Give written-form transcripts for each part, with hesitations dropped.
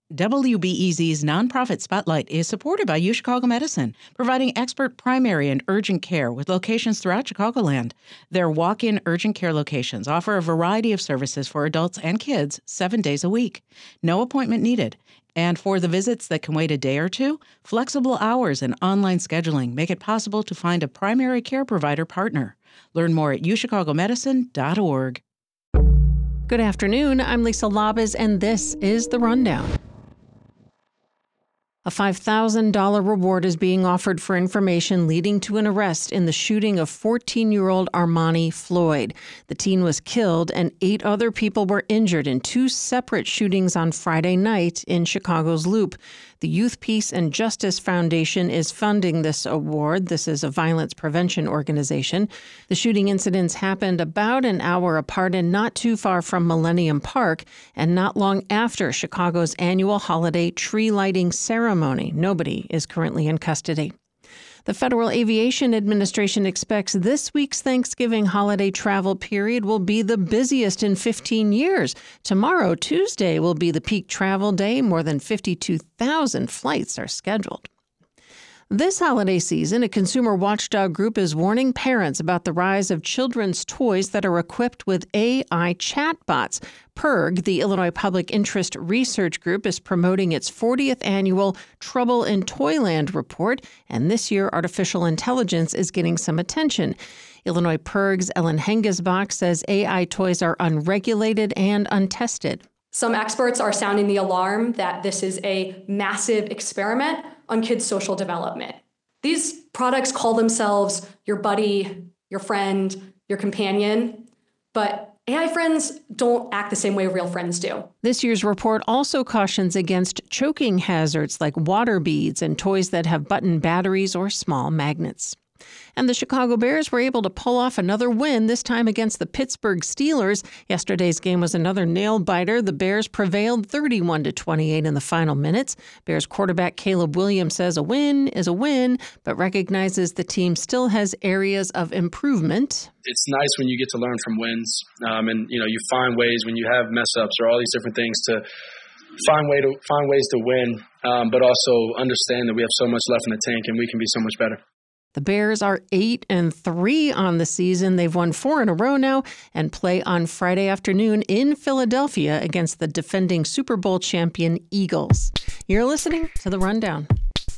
WBEZ's nonprofit Spotlight is supported by UChicago Medicine, providing expert primary and urgent care with locations throughout Chicagoland. Their walk-in urgent care locations offer a variety of services for adults and kids 7 days a week. No appointment needed. And for the visits that can wait a day or two, flexible hours and online scheduling make it possible to find a primary care provider partner. Learn more at uchicagomedicine.org. Good afternoon. I'm Lisa Labas, and this is The Rundown. A $5,000 reward is being offered for information leading to an arrest in the shooting of 14-year-old Armani Floyd. The teen was killed and 8 other people were injured in 2 separate shootings on Friday night in Chicago's Loop. The Youth Peace and Justice Foundation is funding this award. This is a violence prevention organization. The shooting incidents happened about an hour apart and not too far from Millennium Park, and not long after Chicago's annual holiday tree lighting ceremony. Nobody is currently in custody. The Federal Aviation Administration expects this week's Thanksgiving holiday travel period will be the busiest in 15 years. Tomorrow, Tuesday, will be the peak travel day. More than 52,000 flights are scheduled. This holiday season, a consumer watchdog group is warning parents about the rise of children's toys that are equipped with AI chatbots. PIRG, the Illinois Public Interest Research Group, is promoting its 40th annual Trouble in Toyland report, and this year artificial intelligence is getting some attention. Illinois PIRG's Ellen Hengesbach says AI toys are unregulated and untested. Some experts are sounding the alarm that this is a massive experiment on kids' social development. These products call themselves your buddy, your friend, your companion, but AI friends don't act the same way real friends do. This year's report also cautions against choking hazards like water beads and toys that have button batteries or small magnets. And the Chicago Bears were able to pull off another win, this time against the Pittsburgh Steelers. Yesterday's game was another nail-biter. The Bears prevailed 31-28 in the final minutes. Bears quarterback Caleb Williams says a win is a win, but recognizes the team still has areas of improvement. It's nice when you get to learn from wins, and you find ways when you have mess-ups or all these different things to find ways to win, but also understand that we have so much left in the tank and we can be so much better. The Bears are 8-3 on the season. They've won 4 in a row now and play on Friday afternoon in Philadelphia against the defending Super Bowl champion Eagles. You're listening to The Rundown.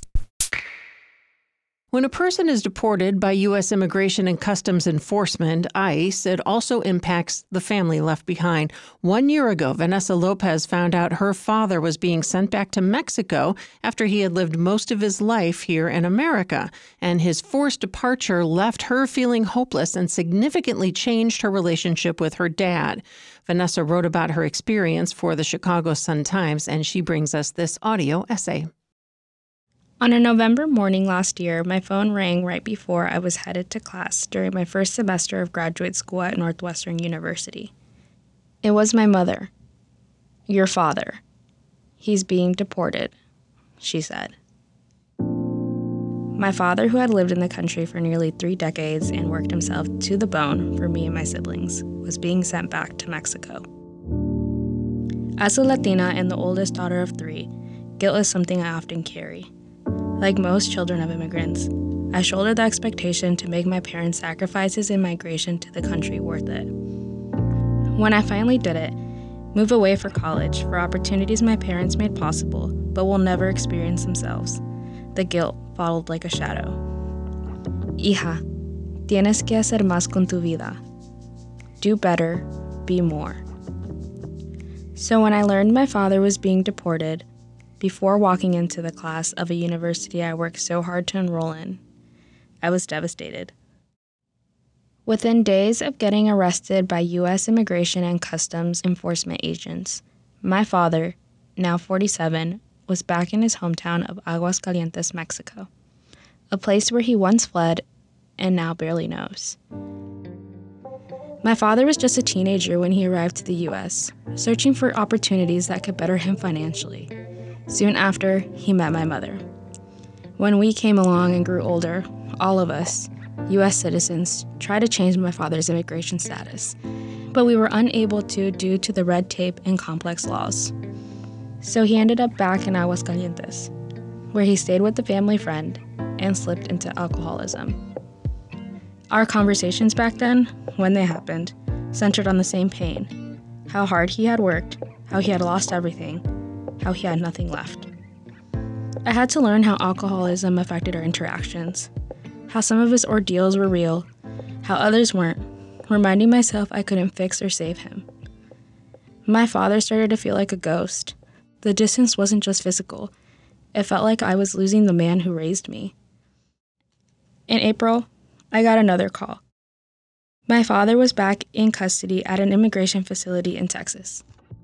When a person is deported by U.S. Immigration and Customs Enforcement, ICE, it also impacts the family left behind. 1 year ago, Vanessa Lopez found out her father was being sent back to Mexico after he had lived most of his life here in America. And his forced departure left her feeling hopeless and significantly changed her relationship with her dad. Vanessa wrote about her experience for the Chicago Sun-Times, and she brings us this audio essay. On a November morning last year, my phone rang right before I was headed to class during my first semester of graduate school at Northwestern University. It was my mother. "Your father. He's being deported," she said. My father, who had lived in the country for nearly 3 decades and worked himself to the bone for me and my siblings, was being sent back to Mexico. As a Latina and the oldest daughter of 3, guilt is something I often carry. Like most children of immigrants, I shouldered the expectation to make my parents' sacrifices in migration to the country worth it. When I finally did it, move away for college for opportunities my parents made possible but will never experience themselves, the guilt followed like a shadow. Hija, tienes que hacer más con tu vida. Do better, be more. So when I learned my father was being deported, before walking into the class of a university I worked so hard to enroll in, I was devastated. Within days of getting arrested by U.S. Immigration and Customs Enforcement agents, my father, now 47, was back in his hometown of Aguascalientes, Mexico, a place where he once fled and now barely knows. My father was just a teenager when he arrived to the U.S., searching for opportunities that could better him financially. Soon after, he met my mother. When we came along and grew older, all of us, U.S. citizens, tried to change my father's immigration status, but we were unable to due to the red tape and complex laws. So he ended up back in Aguascalientes, where he stayed with a family friend and slipped into alcoholism. Our conversations back then, when they happened, centered on the same pain: how hard he had worked, how he had lost everything, how he had nothing left. I had to learn how alcoholism affected our interactions, how some of his ordeals were real, how others weren't, reminding myself I couldn't fix or save him. My father started to feel like a ghost. The distance wasn't just physical. It felt like I was losing the man who raised me. In April, I got another call. My father was back in custody at an immigration facility in Texas.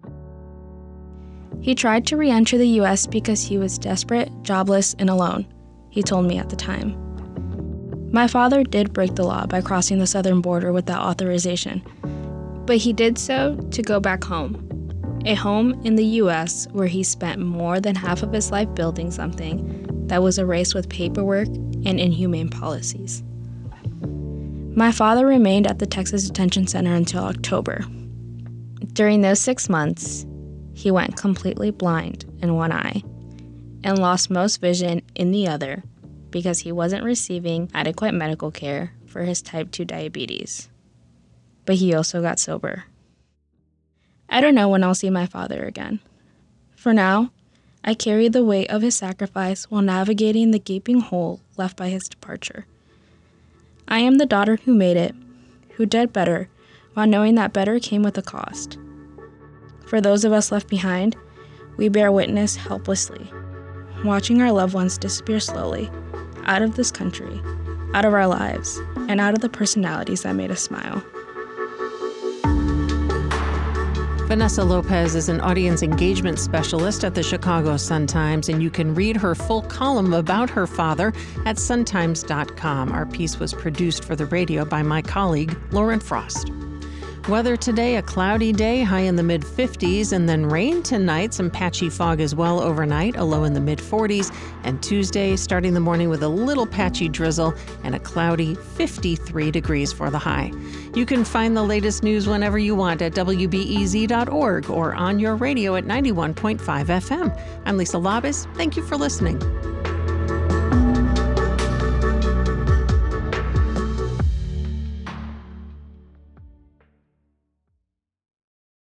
He tried to re-enter the U.S. because he was desperate, jobless, and alone, he told me at the time. My father did break the law by crossing the southern border without authorization, but he did so to go back home. A home in the U.S. where he spent more than half of his life building something that was erased with paperwork and inhumane policies. My father remained at the Texas Detention Center until October. During those 6 months, he went completely blind in one eye and lost most vision in the other because he wasn't receiving adequate medical care for his type 2 diabetes. But he also got sober. I don't know when I'll see my father again. For now, I carry the weight of his sacrifice while navigating the gaping hole left by his departure. I am the daughter who made it, who did better, while knowing that better came with a cost. For those of us left behind, we bear witness helplessly, watching our loved ones disappear slowly, out of this country, out of our lives, and out of the personalities that made us smile. Vanessa Lopez is an audience engagement specialist at the Chicago Sun-Times, and you can read her full column about her father at suntimes.com. Our piece was produced for the radio by my colleague, Lauren Frost. Weather today, a cloudy day, high in the mid-50s, and then rain tonight, some patchy fog as well overnight, a low in the mid-40s, and Tuesday, starting the morning with a little patchy drizzle and a cloudy 53 degrees for the high. You can find the latest news whenever you want at WBEZ.org or on your radio at 91.5 FM. I'm Lisa Labus. Thank you for listening.